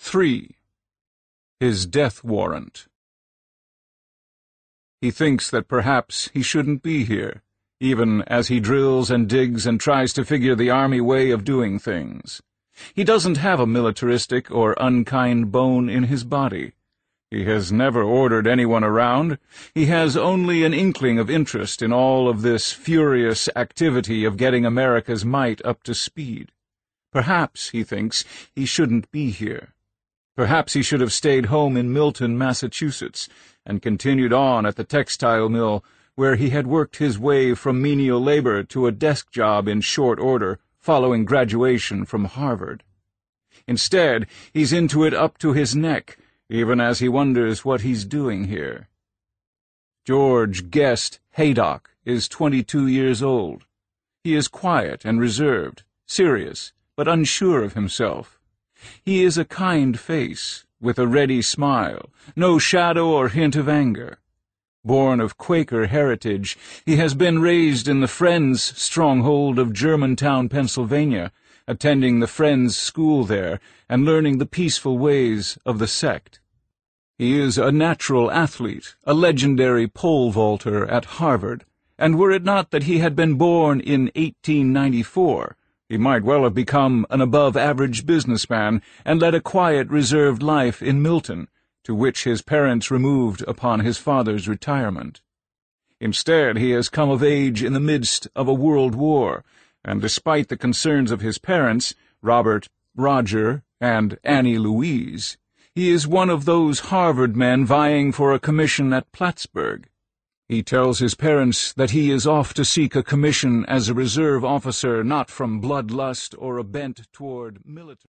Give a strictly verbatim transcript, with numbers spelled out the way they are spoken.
three. His death warrant. He thinks that perhaps he shouldn't be here, even as he drills and digs and tries to figure the Army way of doing things. He doesn't have a militaristic or unkind bone in his body. He has never ordered anyone around. He has only an inkling of interest in all of this furious activity of getting America's might up to speed. Perhaps, he thinks, he shouldn't be here. Perhaps he should have stayed home in Milton, Massachusetts, and continued on at the textile mill, where he had worked his way from menial labor to a desk job in short order, following graduation from Harvard. Instead, he's into it up to his neck, even as he wonders what he's doing here. George Guest Haydock is twenty-two years old. He is quiet and reserved, serious, but unsure of himself. He is a kind face, with a ready smile, no shadow or hint of anger. Born of Quaker heritage, he has been raised in the Friends' stronghold of Germantown, Pennsylvania, attending the Friends' school there and learning the peaceful ways of the sect. He is a natural athlete, a legendary pole vaulter at Harvard, and were it not that he had been born in eighteen ninety-four, he might well have become an above-average businessman and led a quiet, reserved life in Milton, to which his parents removed upon his father's retirement. Instead, he has come of age in the midst of a world war, and despite the concerns of his parents, Robert, Roger, and Annie Louise, he is one of those Harvard men vying for a commission at Plattsburgh. He tells his parents that he is off to seek a commission as a reserve officer, not from bloodlust or a bent toward military.